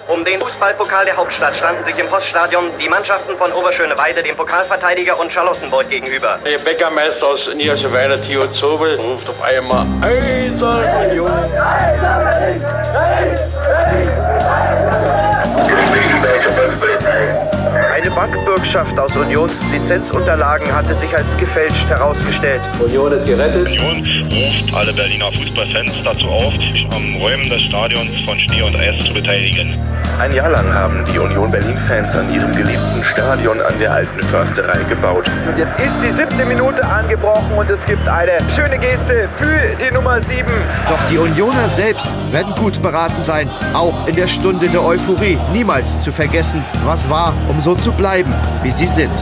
Um den Fußballpokal der Hauptstadt standen sich im Poststadion die Mannschaften von Oberschöneweide, dem Pokalverteidiger, und Charlottenburg gegenüber. Der Bäckermeister aus Niederschöneweide, Theo Zobel, ruft auf einmal Eisern Union. Eine Bankbürgschaft aus Unions Lizenzunterlagen hatte sich als gefälscht herausgestellt. Union ist gerettet. Union ruft alle Berliner Fußballfans dazu auf, sich am Räumen des Stadions von Schnee und Eis zu beteiligen. Ein Jahr lang haben die Union Berlin-Fans an ihrem geliebten Stadion an der Alten Försterei gebaut. Und jetzt ist die 7. Minute angebrochen und es gibt eine schöne Geste für die Nummer 7. Doch die Unioner selbst werden gut beraten sein, auch in der Stunde der Euphorie niemals zu vergessen, was war, um so zu bleiben, wie sie sind.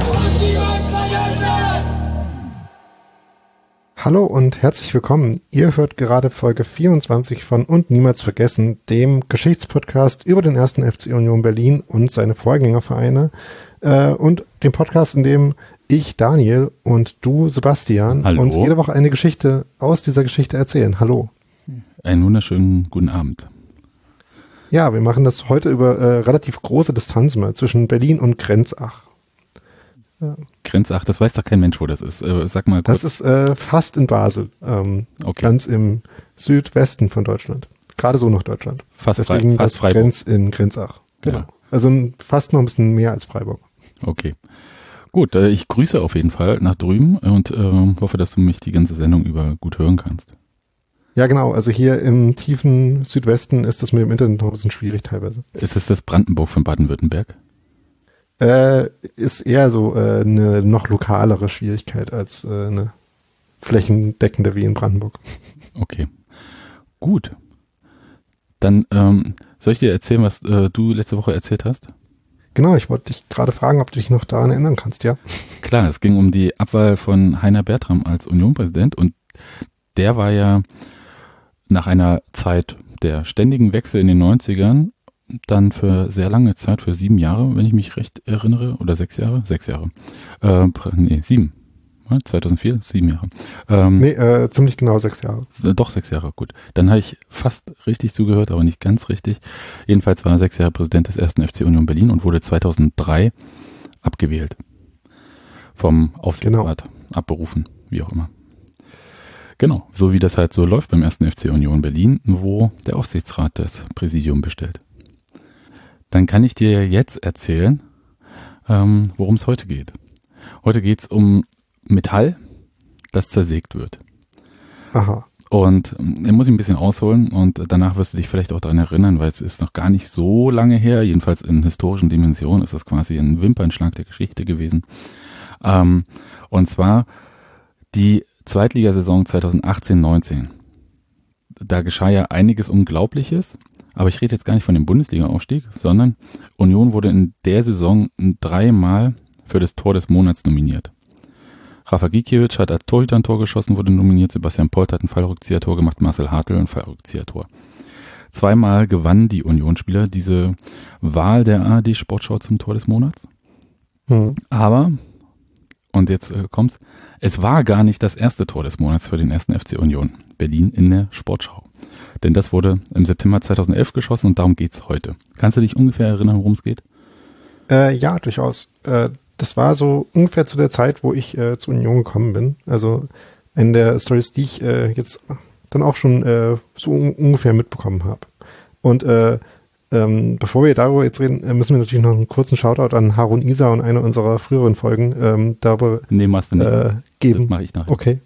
Hallo und herzlich willkommen. Ihr hört gerade Folge 24 von Und Niemals Vergessen, dem Geschichtspodcast über den 1. FC Union Berlin und seine Vorgängervereine und dem Podcast, in dem ich, Daniel, und du, Sebastian, uns jede Woche eine Geschichte aus dieser Geschichte erzählen. Hallo. Einen wunderschönen guten Abend. Ja, wir machen das heute über relativ große Distanz mal zwischen Berlin und Grenzach. Ja. Grenzach, das weiß doch kein Mensch, wo das ist. Sag mal kurz. Das ist fast in Basel, okay. Ganz im Südwesten von Deutschland. Gerade so noch Deutschland. Deswegen fast Freiburg. Grenz in Grenzach. Genau. Ja. Also fast noch ein bisschen mehr als Freiburg. Okay. Gut, ich grüße auf jeden Fall nach drüben und hoffe, dass du mich die ganze Sendung über gut hören kannst. Ja, genau. Also hier im tiefen Südwesten ist das mit dem Internet noch ein bisschen schwierig teilweise. Ist es das Brandenburg von Baden-Württemberg? Ist eher so eine noch lokalere Schwierigkeit als eine flächendeckende wie in Brandenburg. Okay, gut. Dann soll ich dir erzählen, was du letzte Woche erzählt hast? Genau, ich wollte dich gerade fragen, ob du dich noch daran erinnern kannst, ja? Klar, es ging um die Abwahl von Heiner Bertram als Unionpräsident und der war ja nach einer Zeit der ständigen Wechsel in den 90ern dann für sehr lange Zeit, für 7 Jahre, wenn ich mich recht erinnere, oder 6 Jahre? 6 Jahre. 7. 2004, 7 Jahre. Ziemlich genau 6 Jahre. Doch 6 Jahre, gut. Dann habe ich fast richtig zugehört, aber nicht ganz richtig. Jedenfalls war er 6 Jahre Präsident des 1. FC Union Berlin und wurde 2003 abgewählt. Vom Aufsichtsrat abberufen, wie auch immer. Genau, so wie das halt so läuft beim 1. FC Union Berlin, wo der Aufsichtsrat das Präsidium bestellt. Dann kann ich dir jetzt erzählen, worum es heute geht. Heute geht es um Metall, das zersägt wird. Aha. Und da muss ich ein bisschen ausholen und danach wirst du dich vielleicht auch daran erinnern, weil es ist noch gar nicht so lange her, jedenfalls in historischen Dimensionen ist das quasi ein Wimpernschlag der Geschichte gewesen. Und zwar die Zweitligasaison 2018-19. Da geschah ja einiges Unglaubliches, aber ich rede jetzt gar nicht von dem Bundesliga-Aufstieg, sondern Union wurde in der Saison 3-mal für das Tor des Monats nominiert. Rafa Gikiewicz hat als Torhüter ein Tor geschossen, wurde nominiert, Sebastian Polt hat ein Fallrückzieher-Tor gemacht, Marcel Hartl ein Fallrückzieher-Tor. 2-mal gewannen die Unionsspieler diese Wahl der ARD-Sportschau zum Tor des Monats. Aber, und jetzt kommt's, es war gar nicht das erste Tor des Monats für den 1. FC Union Berlin in der Sportschau. Denn das wurde im September 2011 geschossen und darum geht's heute. Kannst du dich ungefähr erinnern, worum es geht? Ja, durchaus. Das war so ungefähr zu der Zeit, wo ich zur Union gekommen bin. Also in der Stories, die ich jetzt dann auch schon so ungefähr mitbekommen habe. Und bevor wir darüber jetzt reden, müssen wir natürlich noch einen kurzen Shoutout an Harun Isa und eine unserer früheren Folgen darüber machst du nicht. Geben. Das mache ich nachher. Okay.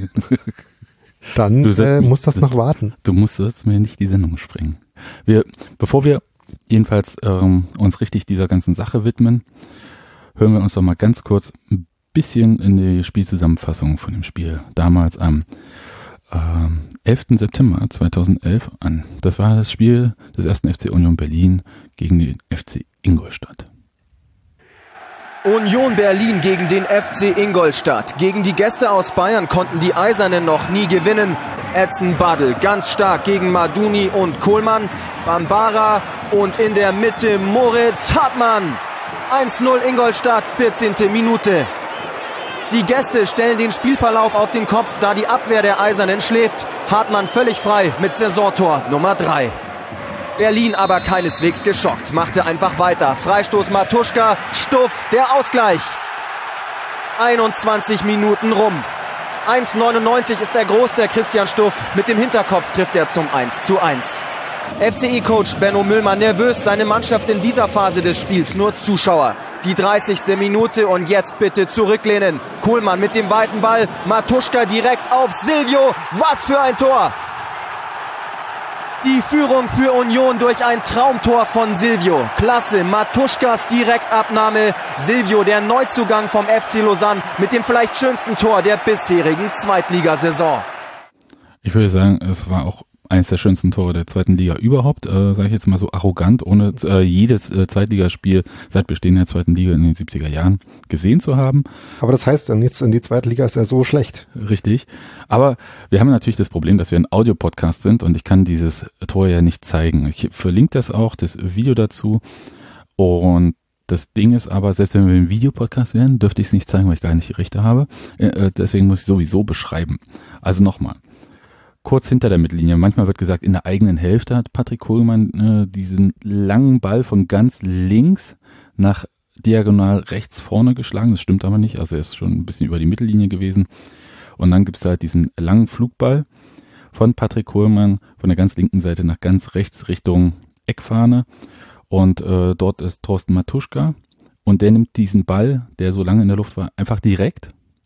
Dann muss das noch warten. Du musst mir nicht die Sendung sprengen. Bevor wir jedenfalls uns richtig dieser ganzen Sache widmen, hören wir uns doch mal ganz kurz ein bisschen in die Spielzusammenfassung von dem Spiel damals am 11. September 2011 an. Das war das Spiel des 1. FC Union Berlin gegen den FC Ingolstadt. Union Berlin gegen den FC Ingolstadt. Gegen die Gäste aus Bayern konnten die Eisernen noch nie gewinnen. Edson Badl ganz stark gegen Maduni und Kohlmann. Bambara und in der Mitte Moritz Hartmann. 1-0 Ingolstadt, 14. Minute. Die Gäste stellen den Spielverlauf auf den Kopf, da die Abwehr der Eisernen schläft. Hartmann völlig frei mit Saisontor Nummer 3. Berlin aber keineswegs geschockt, machte einfach weiter. Freistoß Matuschka, Stuff, der Ausgleich. 21 Minuten rum. 1,99 ist der Groß, der Christian Stuff. Mit dem Hinterkopf trifft er zum 1:1. FCI-Coach Benno Müllmann nervös, seine Mannschaft in dieser Phase des Spiels nur Zuschauer. Die 30. Minute und jetzt bitte zurücklehnen. Kohlmann mit dem weiten Ball, Matuschka direkt auf Silvio. Was für ein Tor! Die Führung für Union durch ein Traumtor von Silvio. Klasse, Matuschkas Direktabnahme. Silvio, der Neuzugang vom FC Lausanne, mit dem vielleicht schönsten Tor der bisherigen Zweitligasaison. Ich würde sagen, es war auch eines der schönsten Tore der zweiten Liga überhaupt, sage ich jetzt mal so arrogant, ohne jedes Zweitligaspiel seit Bestehen der zweiten Liga in den 70er Jahren gesehen zu haben. Aber das heißt dann jetzt, in die zweite Liga ist ja so schlecht. Richtig. Aber wir haben natürlich das Problem, dass wir ein Audio-Podcast sind und ich kann dieses Tor ja nicht zeigen. Ich verlinke das auch, das Video dazu. Und das Ding ist aber, selbst wenn wir ein Videopodcast wären, dürfte ich es nicht zeigen, weil ich gar nicht die Rechte habe. Deswegen muss ich sowieso beschreiben. Also nochmal. Kurz hinter der Mittellinie, manchmal wird gesagt, in der eigenen Hälfte hat Patrick Kohlmann diesen langen Ball von ganz links nach diagonal rechts vorne geschlagen. Das stimmt aber nicht, also er ist schon ein bisschen über die Mittellinie gewesen. Und dann gibt es da halt diesen langen Flugball von Patrick Kohlmann von der ganz linken Seite nach ganz rechts Richtung Eckfahne. Und dort ist Thorsten Matuschka und der nimmt diesen Ball, der so lange in der Luft war, einfach direkt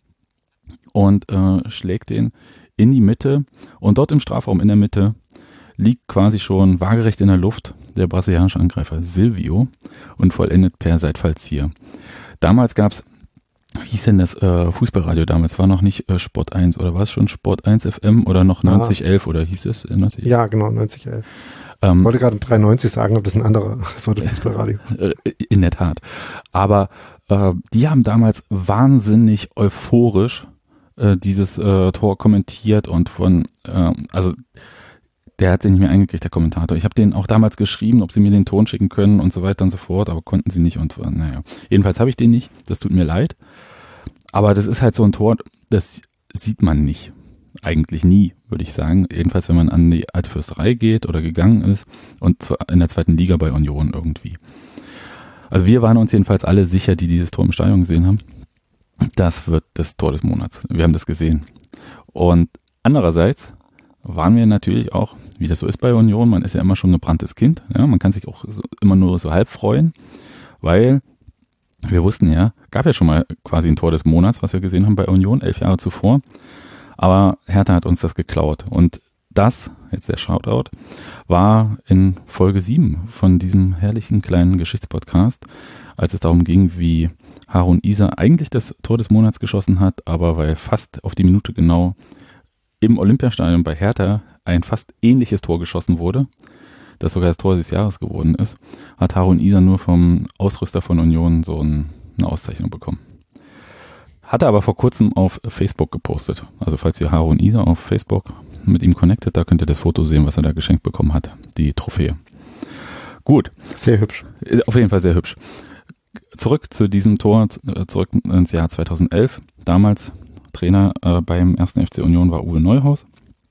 und schlägt den in die Mitte und dort im Strafraum in der Mitte liegt quasi schon waagerecht in der Luft der brasilianische Angreifer Silvio und vollendet per Seitfallzieher. Damals gab's, wie hieß denn das Fußballradio damals? War noch nicht Sport 1 oder war es schon Sport 1 FM oder noch 9011 oder hieß es 90? Ja, genau, 9011. Ich wollte gerade 93 sagen, aber das ist ein anderer Fußballradio. In der Tat. Aber die haben damals wahnsinnig euphorisch dieses Tor kommentiert und also der hat sich nicht mehr eingekriegt, der Kommentator. Ich habe denen auch damals geschrieben, ob sie mir den Ton schicken können und so weiter und so fort, aber konnten sie nicht und naja. Jedenfalls habe ich den nicht, das tut mir leid. Aber das ist halt so ein Tor, das sieht man nicht. Eigentlich nie, würde ich sagen. Jedenfalls, wenn man an die Alte Fürsterei geht oder gegangen ist und zwar in der zweiten Liga bei Union irgendwie. Also wir waren uns jedenfalls alle sicher, die dieses Tor im Stadion gesehen haben. Das wird das Tor des Monats. Wir haben das gesehen. Und andererseits waren wir natürlich auch, wie das so ist bei Union, man ist ja immer schon ein gebranntes Kind. Ja, man kann sich auch immer nur so halb freuen, weil wir wussten ja, gab ja schon mal quasi ein Tor des Monats, was wir gesehen haben bei Union, 11 Jahre zuvor. Aber Hertha hat uns das geklaut. Und das, jetzt der Shoutout, war in Folge 7 von diesem herrlichen kleinen Geschichtspodcast, als es darum ging, wie Harun Isa eigentlich das Tor des Monats geschossen hat, aber weil fast auf die Minute genau im Olympiastadion bei Hertha ein fast ähnliches Tor geschossen wurde, das sogar das Tor des Jahres geworden ist, hat Harun Isa nur vom Ausrüster von Union so eine Auszeichnung bekommen. Hat er aber vor kurzem auf Facebook gepostet. Also falls ihr Harun Isa auf Facebook mit ihm connectet, da könnt ihr das Foto sehen, was er da geschenkt bekommen hat, die Trophäe. Gut. Sehr hübsch. Auf jeden Fall sehr hübsch. Zurück zu diesem Tor, zurück ins Jahr 2011. Damals Trainer beim 1. FC Union war Uwe Neuhaus.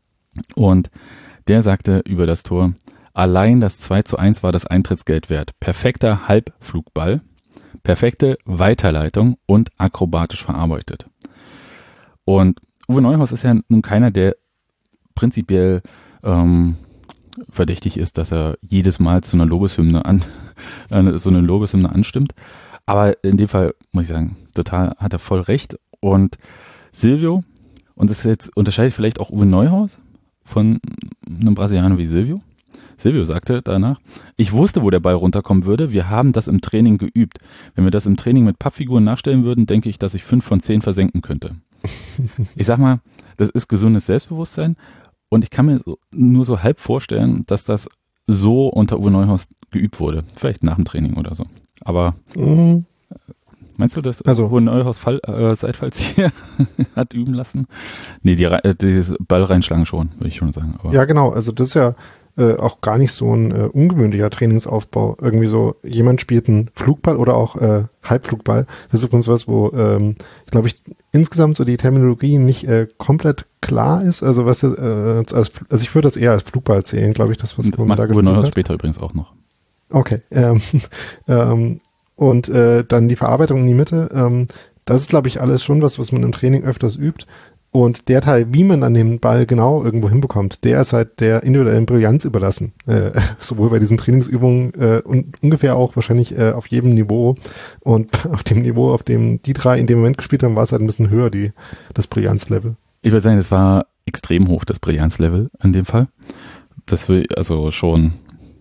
Und der sagte über das Tor, allein das 2:1 war das Eintrittsgeld wert. Perfekter Halbflugball, perfekte Weiterleitung und akrobatisch verarbeitet. Und Uwe Neuhaus ist ja nun keiner, der prinzipiell verdächtig ist, dass er jedes Mal zu einer Lobeshymne anstimmt. Aber in dem Fall muss ich sagen, total hat er voll recht. Und Silvio, und das jetzt unterscheidet vielleicht auch Uwe Neuhaus von einem Brasilianer wie Silvio. Silvio sagte danach, ich wusste, wo der Ball runterkommen würde. Wir haben das im Training geübt. Wenn wir das im Training mit Pappfiguren nachstellen würden, denke ich, dass ich 5 von 10 versenken könnte. Ich sag mal, das ist gesundes Selbstbewusstsein. Und ich kann mir nur so halb vorstellen, dass das so unter Uwe Neuhaus geübt wurde. Vielleicht nach dem Training oder so. Aber meinst du, dass Uwe Neuhaus Seitfallzieher hat üben lassen? Nee, die Ball reinschlagen schon, würde ich schon sagen. Aber ja, genau. Also das ist ja auch gar nicht so ein ungewöhnlicher Trainingsaufbau. Irgendwie so, jemand spielt einen Flugball oder auch Halbflugball. Das ist übrigens was, wo, glaube ich, insgesamt so die Terminologie nicht komplett klar ist. Also was also ich würde das eher als Flugball zählen, glaube ich, das, was man da gespielt hat. Später übrigens auch noch. Okay. Und dann die Verarbeitung in die Mitte. Das ist, glaube ich, alles schon was man im Training öfters übt. Und der Teil, wie man dann den Ball genau irgendwo hinbekommt, der ist halt der individuellen Brillanz überlassen. Sowohl bei diesen Trainingsübungen und ungefähr auch wahrscheinlich auf jedem Niveau. Und auf dem Niveau, auf dem die drei in dem Moment gespielt haben, war es halt ein bisschen höher, das Brillanzlevel. Ich würde sagen, es war extrem hoch, das Brillanzlevel in dem Fall. Das will also schon...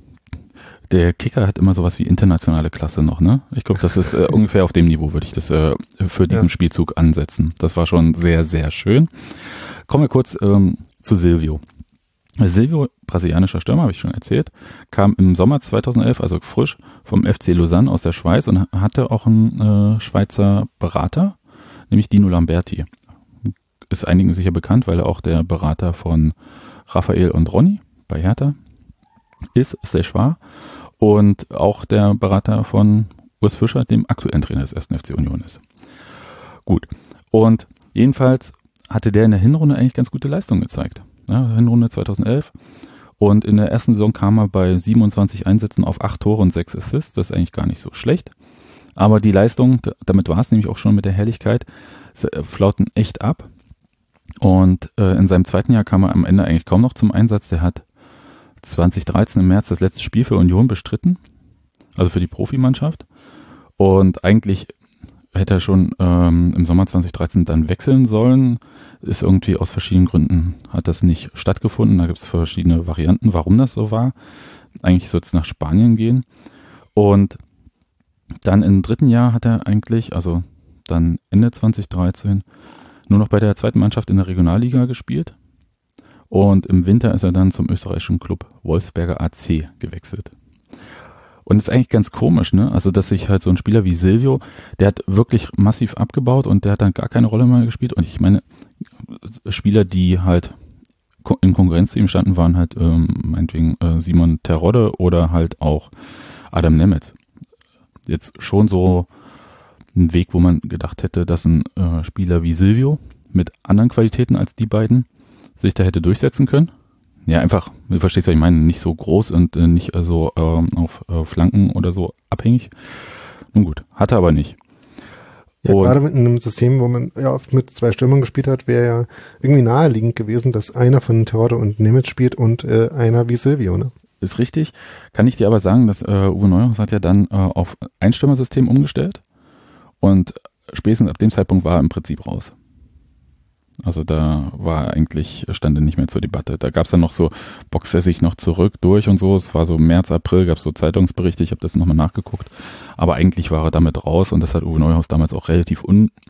Der Kicker hat immer sowas wie internationale Klasse noch, ne? Ich glaube, das ist ungefähr auf dem Niveau, würde ich das für diesen Spielzug ansetzen. Das war schon sehr, sehr schön. Kommen wir kurz zu Silvio. Silvio, brasilianischer Stürmer, habe ich schon erzählt, kam im Sommer 2011, also frisch, vom FC Lausanne aus der Schweiz und hatte auch einen Schweizer Berater, nämlich Dino Lamberti. Ist einigen sicher bekannt, weil er auch der Berater von Raphael und Ronny bei Hertha ist, Sechwa. Und auch der Berater von Urs Fischer, dem aktuellen Trainer des 1. FC Union ist. Gut. Und jedenfalls hatte der in der Hinrunde eigentlich ganz gute Leistungen gezeigt. Ja, Hinrunde 2011. Und in der ersten Saison kam er bei 27 Einsätzen auf 8 Tore und 6 Assists. Das ist eigentlich gar nicht so schlecht. Aber die Leistung, damit war es nämlich auch schon mit der Helligkeit, flauten echt ab. Und in seinem zweiten Jahr kam er am Ende eigentlich kaum noch zum Einsatz. Der hat 2013 im März das letzte Spiel für Union bestritten, also für die Profimannschaft. Und eigentlich hätte er schon im Sommer 2013 dann wechseln sollen. Ist irgendwie aus verschiedenen Gründen, hat das nicht stattgefunden. Da gibt es verschiedene Varianten, warum das so war. Eigentlich soll es nach Spanien gehen. Und dann im dritten Jahr hat er eigentlich, also dann Ende 2013, nur noch bei der zweiten Mannschaft in der Regionalliga gespielt. Und im Winter ist er dann zum österreichischen Club Wolfsberger AC gewechselt. Und das ist eigentlich ganz komisch, ne? Also, dass sich halt so ein Spieler wie Silvio, der hat wirklich massiv abgebaut und der hat dann gar keine Rolle mehr gespielt. Und ich meine, Spieler, die halt in Konkurrenz zu ihm standen, waren halt meinetwegen Simon Terodde oder halt auch Adam Nemetz. Jetzt schon so ein Weg, wo man gedacht hätte, dass ein Spieler wie Silvio mit anderen Qualitäten als die beiden sich da hätte durchsetzen können. Ja, einfach, du verstehst, was ich meine, nicht so groß und nicht so auf Flanken oder so abhängig. Nun gut, hatte aber nicht. Ja, gerade mit einem System, wo man ja oft mit zwei Stürmern gespielt hat, wäre ja irgendwie naheliegend gewesen, dass einer von Terodde und Nemetz spielt und einer wie Silvio, ne? Ist richtig. Kann ich dir aber sagen, dass Uwe Neuhaus hat ja dann auf Einstürmersystem umgestellt und spätestens ab dem Zeitpunkt war er im Prinzip raus. Also da war eigentlich, stand er nicht mehr zur Debatte. Da gab es dann noch so, boxt er sich noch zurück durch und so. Es war so März, April, gab es so Zeitungsberichte, ich habe das nochmal nachgeguckt. Aber eigentlich war er damit raus und das hat Uwe Neuhaus damals auch relativ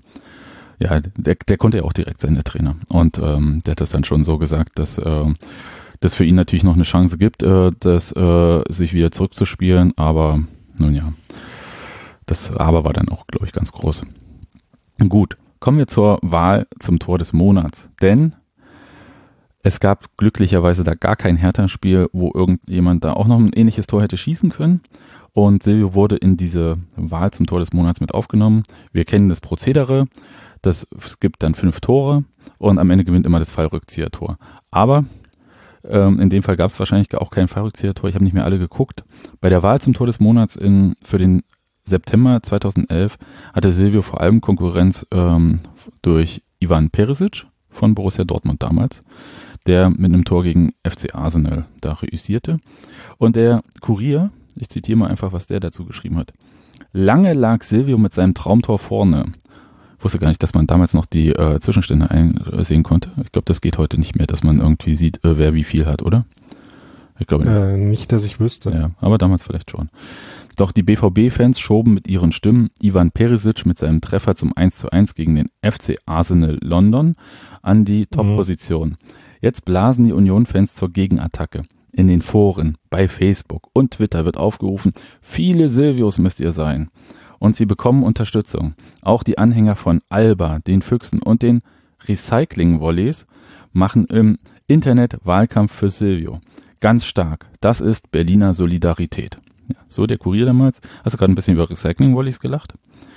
der konnte ja auch direkt sein, der Trainer. Und der hat das dann schon so gesagt, dass das für ihn natürlich noch eine Chance gibt, sich wieder zurückzuspielen. Aber nun ja, das Aber war dann auch, glaube ich, ganz groß. Gut. Kommen wir zur Wahl zum Tor des Monats, denn es gab glücklicherweise da gar kein Hertha-Spiel, wo irgendjemand da auch noch ein ähnliches Tor hätte schießen können und Silvio wurde in diese Wahl zum Tor des Monats mit aufgenommen. Wir kennen das Prozedere, es gibt dann 5 Tore und am Ende gewinnt immer das Fallrückzieher-Tor. Aber in dem Fall gab es wahrscheinlich auch kein Fallrückzieher-Tor, ich habe nicht mehr alle geguckt. Bei der Wahl zum Tor des Monats für den September 2011 hatte Silvio vor allem Konkurrenz durch Ivan Perisic von Borussia Dortmund damals, der mit einem Tor gegen FC Arsenal da reüssierte. Und der Kurier, ich zitiere mal einfach, was der dazu geschrieben hat. Lange lag Silvio mit seinem Traumtor vorne. Ich wusste gar nicht, dass man damals noch die Zwischenstände einsehen konnte. Ich glaube, das geht heute nicht mehr, dass man irgendwie sieht, wer wie viel hat, oder? Ich glaube nicht. Nicht, dass ich wüsste. Ja, aber damals vielleicht schon. Doch die BVB-Fans schoben mit ihren Stimmen Ivan Perisic mit seinem Treffer zum 1:1 gegen den FC Arsenal London an die Top-Position. Jetzt blasen die Union-Fans zur Gegenattacke. In den Foren, bei Facebook und Twitter wird aufgerufen, viele Silvios müsst ihr sein. Und sie bekommen Unterstützung. Auch die Anhänger von Alba, den Füchsen und den Recycling-Volleys machen im Internet Wahlkampf für Silvio. Ganz stark. Das ist Berliner Solidarität. Ja, so der Kurier damals. Hast du gerade ein bisschen über Recycling-Volleys gelacht?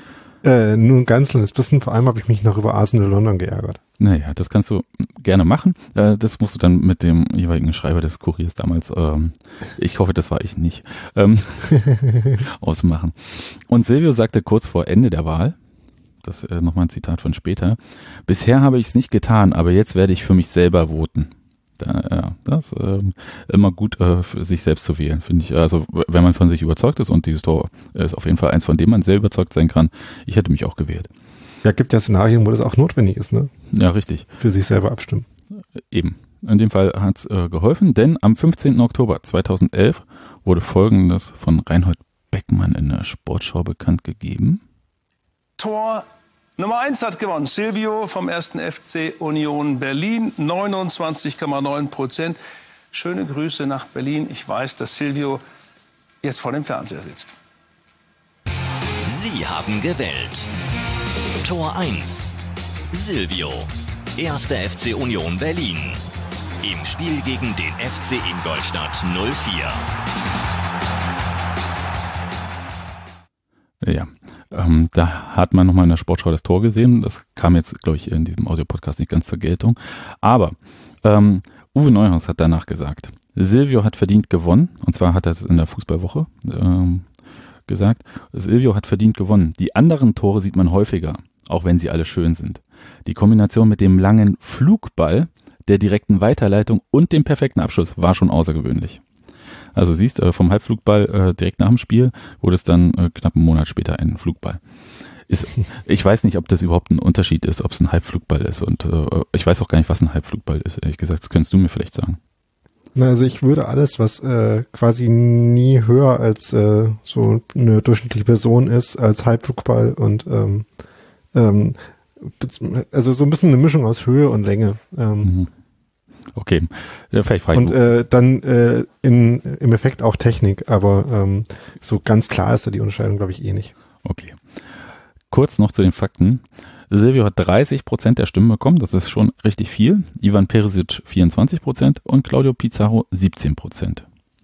Nur ein ganz kleines bisschen. Vor allem habe ich mich noch über Arsenal London geärgert. Naja, das kannst du gerne machen. Das musst du dann mit dem jeweiligen Schreiber des Kuriers damals, ich hoffe, das war ich nicht, ausmachen. Und Silvio sagte kurz vor Ende der Wahl, das nochmal ein Zitat von später, bisher habe ich es nicht getan, aber jetzt werde ich für mich selber voten. Das immer gut für sich selbst zu wählen, finde ich. Also wenn man von sich überzeugt ist und dieses Tor ist auf jeden Fall eins, von dem man sehr überzeugt sein kann. Ich hätte mich auch gewählt. Ja, gibt ja Szenarien, wo das auch notwendig ist, ne? Ja, richtig. Für sich selber abstimmen. Eben. In dem Fall hat es geholfen, denn am 15. Oktober 2011 wurde Folgendes von Reinhold Beckmann in der Sportschau bekannt gegeben. Tor Nummer 1 hat gewonnen. Silvio vom 1. FC Union Berlin, 29,9%. Schöne Grüße nach Berlin. Ich weiß, dass Silvio jetzt vor dem Fernseher sitzt. Sie haben gewählt. Tor 1. Silvio, 1. FC Union Berlin. Im Spiel gegen den FC Ingolstadt 04. Ja. Da hat man nochmal in der Sportschau das Tor gesehen. Das kam jetzt, glaube ich, in diesem Audiopodcast nicht ganz zur Geltung. Aber Uwe Neuhaus hat danach gesagt, Silvio hat verdient gewonnen. Und zwar hat er es in der Fußballwoche gesagt. Silvio hat verdient gewonnen. Die anderen Tore sieht man häufiger, auch wenn sie alle schön sind. Die Kombination mit dem langen Flugball, der direkten Weiterleitung und dem perfekten Abschluss war schon außergewöhnlich. Also siehst, vom Halbflugball direkt nach dem Spiel wurde es dann knapp einen Monat später ein Flugball. Ich weiß nicht, ob das überhaupt ein Unterschied ist, ob es ein Halbflugball ist. Und ich weiß auch gar nicht, was ein Halbflugball ist. Ehrlich gesagt, das könntest du mir vielleicht sagen. Na, also ich würde alles, was quasi nie höher als so eine durchschnittliche Person ist, als Halbflugball und also so ein bisschen eine Mischung aus Höhe und Länge. Okay, vielleicht frage ich. Und dann im Effekt auch Technik, aber so ganz klar ist da die Unterscheidung, glaube ich, eh nicht. Okay. Kurz noch zu den Fakten. Silvio hat 30% der Stimmen bekommen, das ist schon richtig viel. Ivan Perisic 24% und Claudio Pizarro 17%.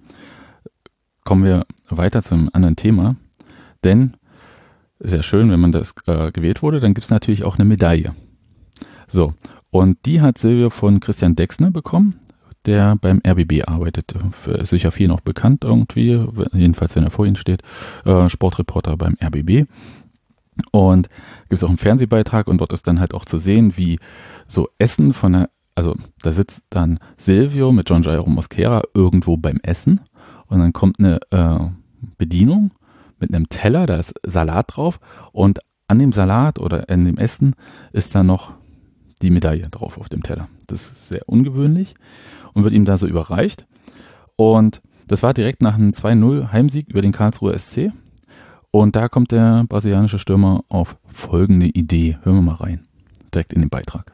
Kommen wir weiter zu einem anderen Thema, denn sehr schön, wenn man das gewählt wurde, dann gibt es natürlich auch eine Medaille. So, und die hat Silvio von Christian Dexne bekommen, der beim RBB arbeitet. Ist sicher viel noch bekannt irgendwie, jedenfalls wenn er vor Ihnen steht, Sportreporter beim RBB. Und gibt es auch einen Fernsehbeitrag und dort ist dann halt auch zu sehen, wie so Essen also da sitzt dann Silvio mit John Jairo Mosquera irgendwo beim Essen und dann kommt eine Bedienung mit einem Teller, da ist Salat drauf und an dem Salat oder in dem Essen ist dann noch die Medaille drauf auf dem Teller. Das ist sehr ungewöhnlich und wird ihm da so überreicht. Und das war direkt nach einem 2-0 Heimsieg über den Karlsruher SC. Und da kommt der brasilianische Stürmer auf folgende Idee. Hören wir mal rein. Direkt in den Beitrag.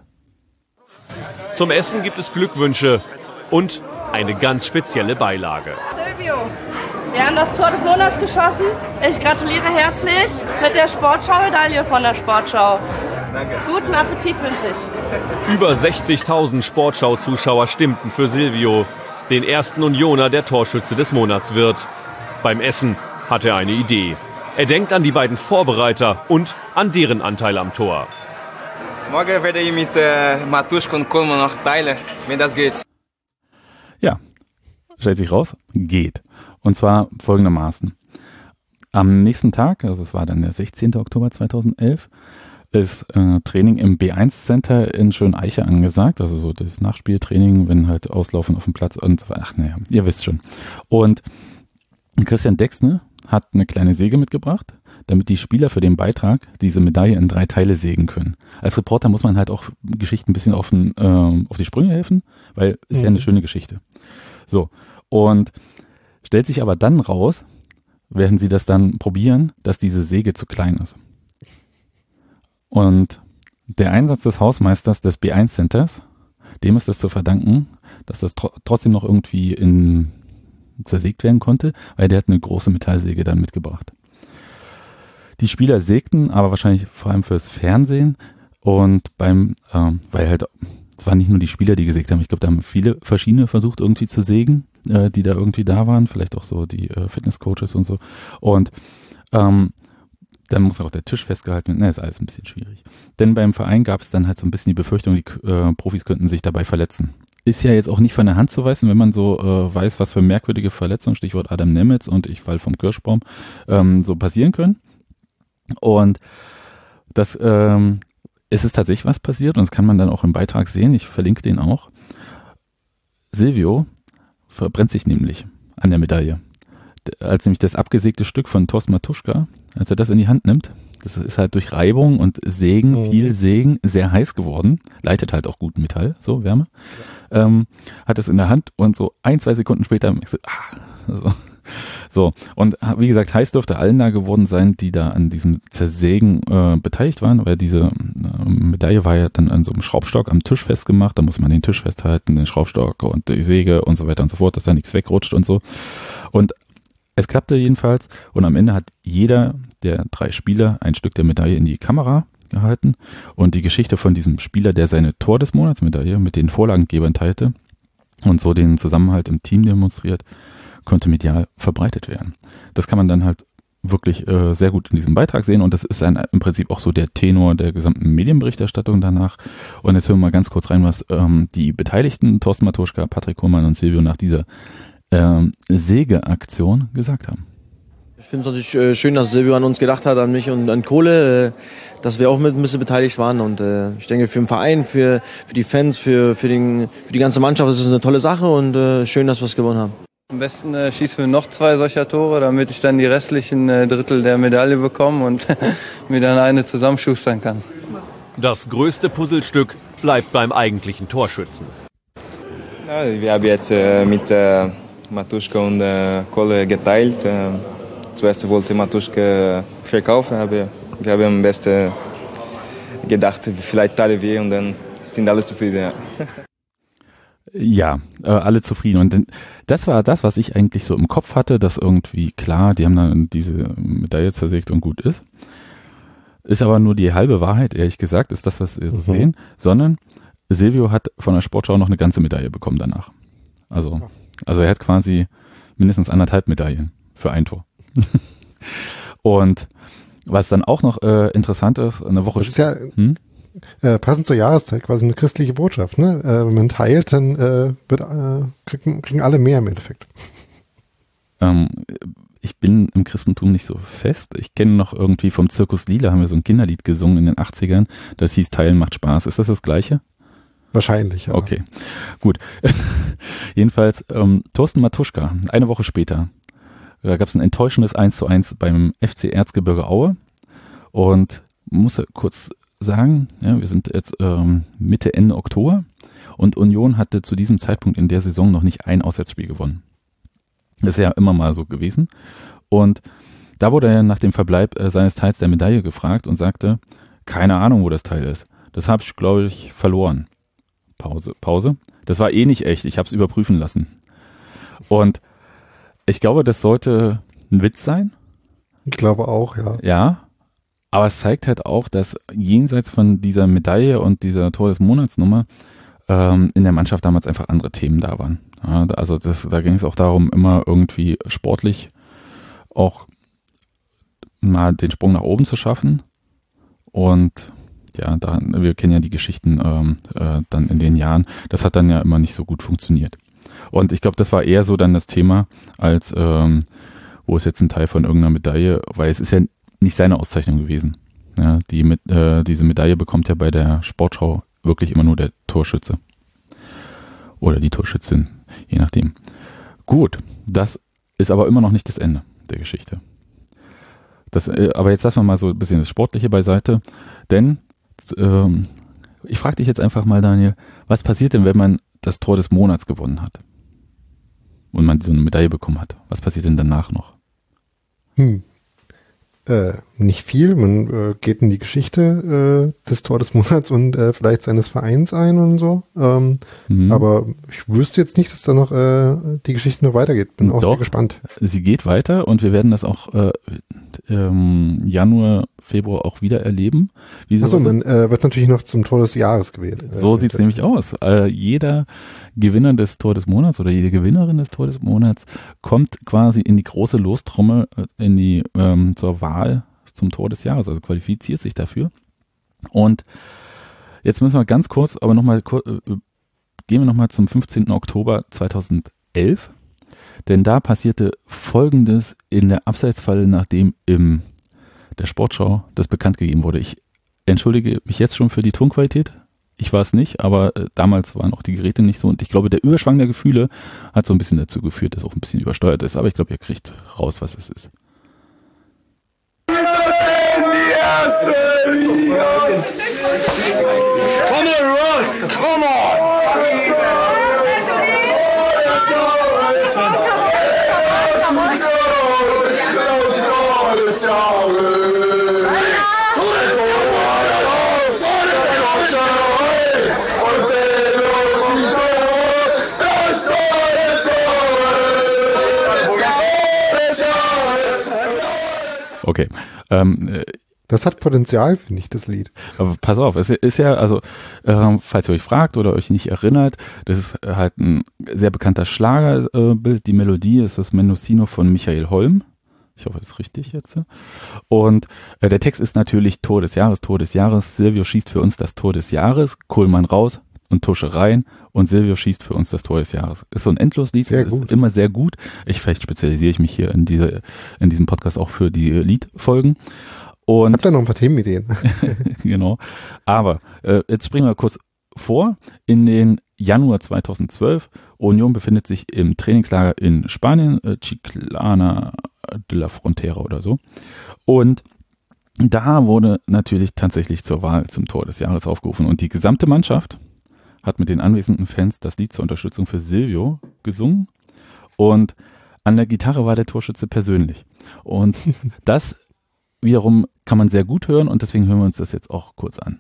Zum Essen gibt es Glückwünsche und eine ganz spezielle Beilage. Silvio, wir haben das Tor des Monats geschossen. Ich gratuliere herzlich mit der Sportschau-Medaille von der Sportschau. Danke. Guten Appetit wünsche ich. Über 60.000 Sportschau-Zuschauer stimmten für Silvio, den ersten Unioner, der Torschütze des Monats wird. Beim Essen hat er eine Idee. Er denkt an die beiden Vorbereiter und an deren Anteil am Tor. Morgen werde ich mit Matuschko und Kohlmann noch teilen, wenn das geht. Ja, stellt sich raus, geht. Und zwar folgendermaßen. Am nächsten Tag, also es war dann der 16. Oktober 2011, ist Training im B1 Center in Schöneiche angesagt, also so das Nachspieltraining, wenn halt auslaufen auf dem Platz und so weiter. Ach naja, ihr wisst schon. Und Christian Dexne hat eine kleine Säge mitgebracht, damit die Spieler für den Beitrag diese Medaille in 3 Teile sägen können. Als Reporter muss man halt auch Geschichten ein bisschen auf die Sprünge helfen, weil ist ja eine schöne Geschichte. So, und stellt sich aber dann raus, während sie das dann probieren, dass diese Säge zu klein ist. Und der Einsatz des Hausmeisters des B1 Centers, dem ist das zu verdanken, dass das trotzdem noch irgendwie zersägt werden konnte, weil der hat eine große Metallsäge dann mitgebracht. Die Spieler sägten, aber wahrscheinlich vor allem fürs Fernsehen und weil halt, es waren nicht nur die Spieler, die gesägt haben, ich glaube, da haben viele verschiedene versucht irgendwie zu sägen, die da irgendwie da waren, vielleicht auch so die Fitnesscoaches und so. Und Dann muss auch der Tisch festgehalten werden. Ist alles ein bisschen schwierig. Denn beim Verein gab es dann halt so ein bisschen die Befürchtung, die Profis könnten sich dabei verletzen. Ist ja jetzt auch nicht von der Hand zu weisen, wenn man so weiß, was für merkwürdige Verletzungen, Stichwort Adam Nemitz und ich fall vom Kirschbaum, so passieren können. Und das es ist tatsächlich was passiert und das kann man dann auch im Beitrag sehen. Ich verlinke den auch. Silvio verbrennt sich nämlich an der Medaille. Als nämlich das abgesägte Stück von Thorsten Matuschka, als er das in die Hand nimmt, das ist halt durch Reibung und Sägen, viel Sägen, sehr heiß geworden, leitet halt auch gut Metall, so Wärme, hat es in der Hand und so 1-2 Sekunden später so. Und wie gesagt, heiß dürfte allen da geworden sein, die da an diesem Zersägen beteiligt waren, weil diese Medaille war ja dann an so einem Schraubstock am Tisch festgemacht, da muss man den Tisch festhalten, den Schraubstock und die Säge und so weiter und so fort, dass da nichts wegrutscht und so. Und es klappte jedenfalls und am Ende hat jeder der 3 Spieler ein Stück der Medaille in die Kamera gehalten und die Geschichte von diesem Spieler, der seine Tor des Monats Medaille mit den Vorlagengebern teilte und so den Zusammenhalt im Team demonstriert, konnte medial verbreitet werden. Das kann man dann halt wirklich sehr gut in diesem Beitrag sehen und das ist im Prinzip auch so der Tenor der gesamten Medienberichterstattung danach. Und jetzt hören wir mal ganz kurz rein, was die Beteiligten, Thorsten Matuschka, Patrick Kohlmann und Silvio nach dieser Sägeaktion gesagt haben. Ich finde es natürlich schön, dass Silvio an uns gedacht hat, an mich und an Kohle, dass wir auch mit ein bisschen beteiligt waren und ich denke für den Verein, für die Fans, für die ganze Mannschaft ist es eine tolle Sache und schön, dass wir es gewonnen haben. Am besten schießen wir noch 2 solcher Tore, damit ich dann die restlichen Drittel der Medaille bekomme und mir dann eine zusammenschustern kann. Das größte Puzzlestück bleibt beim eigentlichen Torschützen. Ja, wir haben jetzt mit Matuschka und Kohle geteilt. Zuerst wollte Matuschka verkaufen, aber wir haben am besten gedacht, vielleicht teilen wir und dann sind alle zufrieden. Ja, alle zufrieden. Und das war das, was ich eigentlich so im Kopf hatte, dass irgendwie, klar, die haben dann diese Medaille zersägt und gut ist. Ist aber nur die halbe Wahrheit, ehrlich gesagt, ist das, was wir so sehen. Sondern Silvio hat von der Sportschau noch eine ganze Medaille bekommen danach. Also er hat quasi mindestens 1,5 Medaillen für ein Tor. Und was dann auch noch interessant ist, eine Woche später. Passend zur Jahreszeit quasi eine christliche Botschaft, ne? Wenn man teilt, dann kriegen alle mehr im Endeffekt. Ich bin im Christentum nicht so fest. Ich kenne noch irgendwie vom Zirkus Lila, haben wir so ein Kinderlied gesungen in den 80ern, das hieß Teilen macht Spaß. Ist das Gleiche? Wahrscheinlich, ja. Okay, gut. Jedenfalls Thorsten Matuschka, eine Woche später, da gab es ein enttäuschendes 1:1 beim FC Erzgebirge Aue und muss kurz sagen, ja, wir sind jetzt Mitte, Ende Oktober und Union hatte zu diesem Zeitpunkt in der Saison noch nicht ein Auswärtsspiel gewonnen. Das ist ja immer mal so gewesen. Und da wurde er nach dem Verbleib seines Teils der Medaille gefragt und sagte, keine Ahnung, wo das Teil ist. Das habe ich, glaube ich, verloren. Pause. Das war eh nicht echt, ich habe es überprüfen lassen. Und ich glaube, das sollte ein Witz sein. Ich glaube auch, ja. Ja. Aber es zeigt halt auch, dass jenseits von dieser Medaille und dieser Tor des Monatsnummer in der Mannschaft damals einfach andere Themen da waren. Ja, also da ging es auch darum, immer irgendwie sportlich auch mal den Sprung nach oben zu schaffen. Und ja, wir kennen ja die Geschichten dann in den Jahren. Das hat dann ja immer nicht so gut funktioniert. Und ich glaube, das war eher so dann das Thema, als wo ist jetzt ein Teil von irgendeiner Medaille, weil es ist ja nicht seine Auszeichnung gewesen. Ja, diese Medaille bekommt ja bei der Sportschau wirklich immer nur der Torschütze. Oder die Torschützin, je nachdem. Gut, das ist aber immer noch nicht das Ende der Geschichte. Aber jetzt lassen wir mal so ein bisschen das Sportliche beiseite, denn ich frage dich jetzt einfach mal, Daniel, was passiert denn, wenn man das Tor des Monats gewonnen hat und man so eine Medaille bekommen hat? Was passiert denn danach noch? Nicht viel. Man geht in die Geschichte des Tor des Monats und vielleicht seines Vereins ein und so. Aber ich wüsste jetzt nicht, dass da noch die Geschichte noch weitergeht. Bin auch sehr gespannt. Sie geht weiter und wir werden das auch Januar, Februar auch wieder erleben. Achso, man wird natürlich noch zum Tor des Jahres gewählt. So sieht es nämlich aus. Jeder Gewinner des Tor des Monats oder jede Gewinnerin des Tor des Monats kommt quasi in die große Lostrommel, zur Wahl zum Tor des Jahres, also qualifiziert sich dafür. Und jetzt müssen wir ganz kurz, aber gehen wir nochmal zum 15. Oktober 2011, denn da passierte Folgendes in der Abseitsfalle, nachdem in der Sportschau das bekannt gegeben wurde. Ich entschuldige mich jetzt schon für die Tonqualität. Ich war es nicht, aber damals waren auch die Geräte nicht so und ich glaube, der Überschwang der Gefühle hat so ein bisschen dazu geführt, dass auch ein bisschen übersteuert ist, aber ich glaube, ihr kriegt raus, was es ist. Die erste Liga! Come on, Ross! Come on! Okay. Das hat Potenzial, finde ich, das Lied. Aber pass auf, es ist ja, also, falls ihr euch fragt oder euch nicht erinnert, das ist halt ein sehr bekannter Schlagerbild. Die Melodie ist das Mendocino von Michael Holm. Ich hoffe, das ist richtig jetzt. Und der Text ist natürlich Tor des Jahres, Tor des Jahres. Silvio schießt für uns das Tor des Jahres. Kohlmann raus und Tusche rein. Und Silvio schießt für uns das Tor des Jahres. Ist so ein Endloslied, ist immer sehr gut. Vielleicht spezialisiere ich mich hier in diesem Podcast auch für die Liedfolgen. Und habt ihr noch ein paar Themenideen? Genau. Aber jetzt springen wir kurz vor. In den Januar 2012. Union befindet sich im Trainingslager in Spanien, Chiclana de la Frontera oder so. Und da wurde natürlich tatsächlich zur Wahl zum Tor des Jahres aufgerufen. Und die gesamte Mannschaft hat mit den anwesenden Fans das Lied zur Unterstützung für Silvio gesungen. Und an der Gitarre war der Torschütze persönlich. Und das wiederum kann man sehr gut hören und deswegen hören wir uns das jetzt auch kurz an.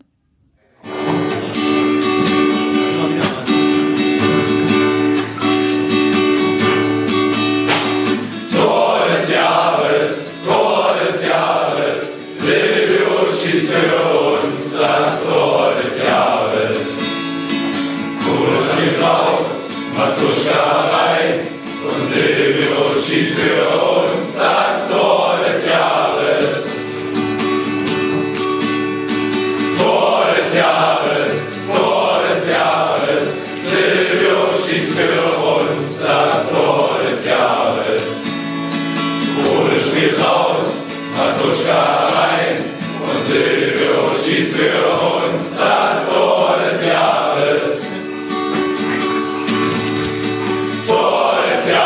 Tor des Jahres, Silvio schießt für uns das Tor des Jahres. Kohle spielt raus, Matuschka rein und Silvio schießt für uns das Tor des Jahres. Tor des Jahres, Silvio schießt für uns das Tor des Jahres. Kohle spielt raus, Matuschka rein und Silvio schießt für uns das Tor des Jahres. Tor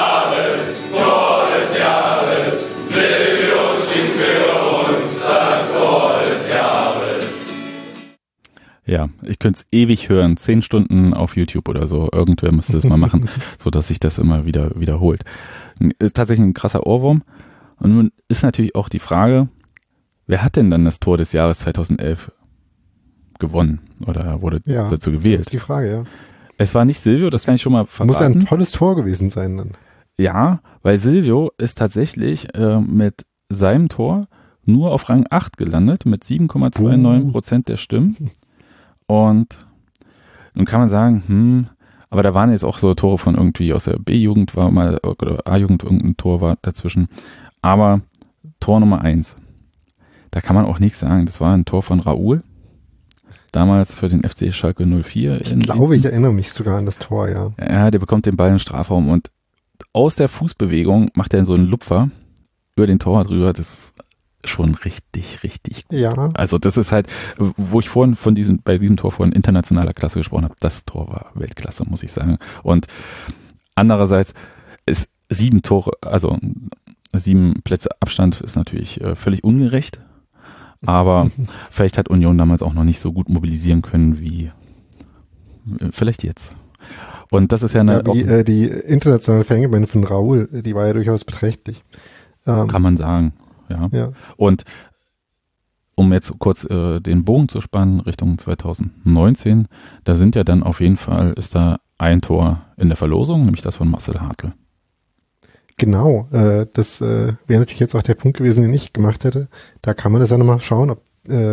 des Jahres, Silvio schießt für uns das Tor des Jahres. Ja, ich könnte es ewig hören, 10 Stunden auf YouTube oder so. Irgendwer müsste das mal machen, sodass sich das immer wieder wiederholt. Ist tatsächlich ein krasser Ohrwurm. Und nun ist natürlich auch die Frage, wer hat denn dann das Tor des Jahres 2011 gewonnen oder wurde dazu gewählt? Das ist die Frage, ja. Es war nicht Silvio, das kann ich schon mal verraten. Muss ein tolles Tor gewesen sein dann. Ja, weil Silvio ist tatsächlich mit seinem Tor nur auf Rang 8 gelandet, mit 7,29% der Stimmen. Und nun kann man sagen, aber da waren jetzt auch so Tore von irgendwie aus der B-Jugend war mal, oder A-Jugend, irgendein Tor war dazwischen. Aber Tor Nummer 1, da kann man auch nichts sagen. Das war ein Tor von Raoul, damals für den FC Schalke 04. Ich glaube, ich erinnere mich sogar an das Tor, ja. Ja, der bekommt den Ball im Strafraum und aus der Fußbewegung macht er so einen Lupfer über den Torwart drüber. Das ist schon richtig, richtig gut. Ja. Also das ist halt, wo ich vorhin bei diesem Tor von internationaler Klasse gesprochen habe, das Tor war Weltklasse, muss ich sagen. Und andererseits ist 7 Tore, also 7 Plätze Abstand ist natürlich völlig ungerecht, aber vielleicht hat Union damals auch noch nicht so gut mobilisieren können wie vielleicht jetzt. Und das ist ja eine... die internationale Fangemeinde von Raoul, die war ja durchaus beträchtlich. Kann man sagen, ja. Und um jetzt kurz den Bogen zu spannen Richtung 2019, da sind ja dann auf jeden Fall, ist da ein Tor in der Verlosung, nämlich das von Marcel Hartl. Genau, das wäre natürlich jetzt auch der Punkt gewesen, den ich gemacht hätte. Da kann man das ja nochmal schauen, ob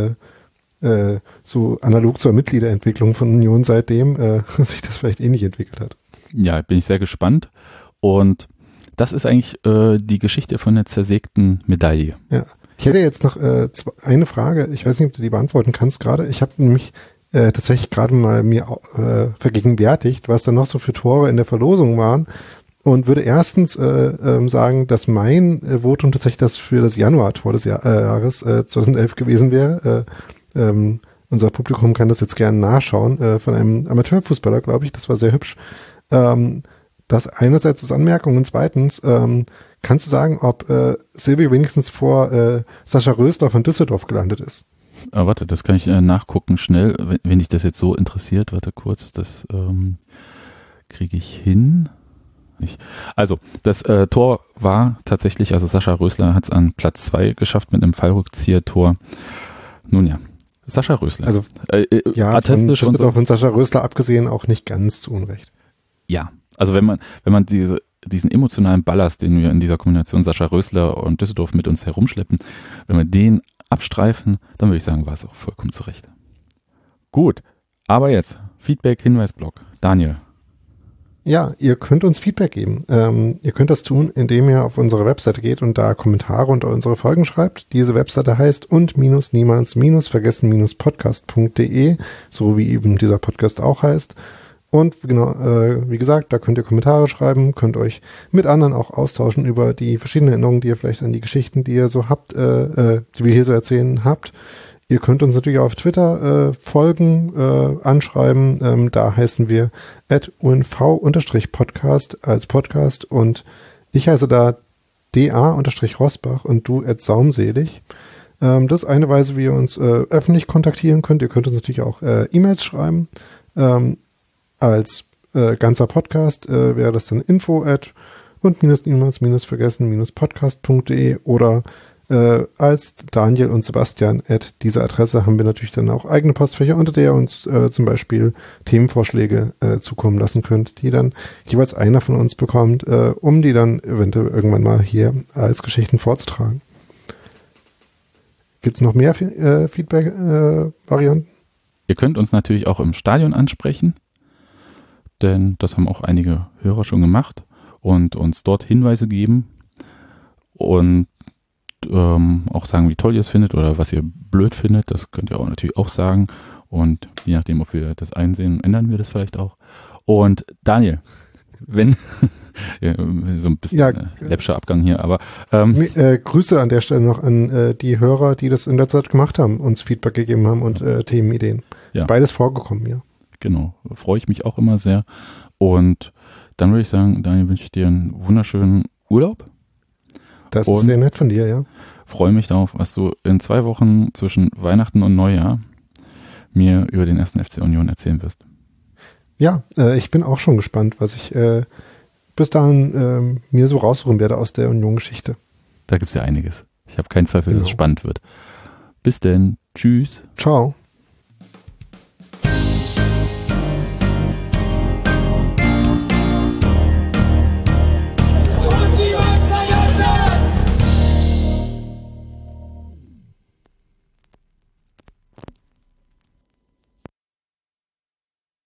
so analog zur Mitgliederentwicklung von Union seitdem sich das vielleicht ähnlich entwickelt hat. Ja, bin ich sehr gespannt. Und das ist eigentlich die Geschichte von der zersägten Medaille. Ja. Ich hätte jetzt noch eine Frage. Ich weiß nicht, ob du die beantworten kannst gerade. Ich habe nämlich tatsächlich gerade mal mir vergegenwärtigt, was da noch so für Tore in der Verlosung waren. Und würde erstens sagen, dass mein Votum tatsächlich das für das Januar-Tor des Jahres 2011 gewesen wäre. Unser Publikum kann das jetzt gerne nachschauen. Von einem Amateurfußballer, glaube ich. Das war sehr hübsch. Das einerseits ist Anmerkung und zweitens kannst du sagen, ob Silvio wenigstens vor Sascha Rösler von Düsseldorf gelandet ist? Warte, das kann ich nachgucken schnell, wenn dich das jetzt so interessiert. Warte kurz, das kriege ich hin. Also, das Tor war tatsächlich, also Sascha Rösler hat es an Platz 2 geschafft mit einem Fallrückzieher-Tor. Nun ja, Sascha Rösler. Also, ja, von Düsseldorf und Sascha Rösler abgesehen auch nicht ganz zu Unrecht. Ja, also wenn man diesen emotionalen Ballast, den wir in dieser Kombination Sascha Rösler und Düsseldorf mit uns herumschleppen, wenn wir den abstreifen, dann würde ich sagen, war es auch vollkommen zurecht. Gut, aber jetzt Feedback, Hinweisblock. Daniel. Ja, ihr könnt uns Feedback geben. Ihr könnt das tun, indem ihr auf unsere Webseite geht und da Kommentare unter unsere Folgen schreibt. Diese Webseite heißt und-niemals-vergessen-podcast.de, so wie eben dieser Podcast auch heißt. Und genau, wie gesagt, da könnt ihr Kommentare schreiben, könnt euch mit anderen auch austauschen über die verschiedenen Erinnerungen, die ihr vielleicht an die Geschichten, die ihr so habt, die wir hier so erzählen habt. Ihr könnt uns natürlich auf Twitter folgen, anschreiben. Da heißen wir @unv_podcast als Podcast und ich heiße da da_Rosbach und du @saumselig. Das ist eine Weise, wie ihr uns öffentlich kontaktieren könnt. Ihr könnt uns natürlich auch E-Mails schreiben. Als ganzer Podcast wäre das dann info@und-niemals-vergessen-podcast.de oder als Daniel und Sebastian @ Adresse haben wir natürlich dann auch eigene Postfächer, unter der ihr uns zum Beispiel Themenvorschläge zukommen lassen könnt, die dann jeweils einer von uns bekommt, um die dann eventuell irgendwann mal hier als Geschichten vorzutragen. Gibt es noch mehr Feedback-Varianten? Ihr könnt uns natürlich auch im Stadion ansprechen, denn das haben auch einige Hörer schon gemacht und uns dort Hinweise geben und auch sagen, wie toll ihr es findet oder was ihr blöd findet. Das könnt ihr auch natürlich auch sagen. Und je nachdem, ob wir das einsehen, ändern wir das vielleicht auch. Und Daniel, wenn ja, so ein bisschen läppscher Abgang hier, aber Grüße an der Stelle noch an die Hörer, die das in der Zeit gemacht haben, uns Feedback gegeben haben und Themenideen. Ja. Ist beides vorgekommen, ja. Genau, freue ich mich auch immer sehr. Und dann würde ich sagen, Daniel, wünsche ich dir einen wunderschönen Urlaub. Das ist sehr nett von dir, ja. Freue mich darauf, was du in 2 Wochen zwischen Weihnachten und Neujahr mir über den 1. FC Union erzählen wirst. Ja, ich bin auch schon gespannt, was ich bis dahin mir so raussuchen werde aus der Union-Geschichte. Da gibt es ja einiges. Ich habe keinen Zweifel, dass es spannend wird. Bis denn. Tschüss. Ciao.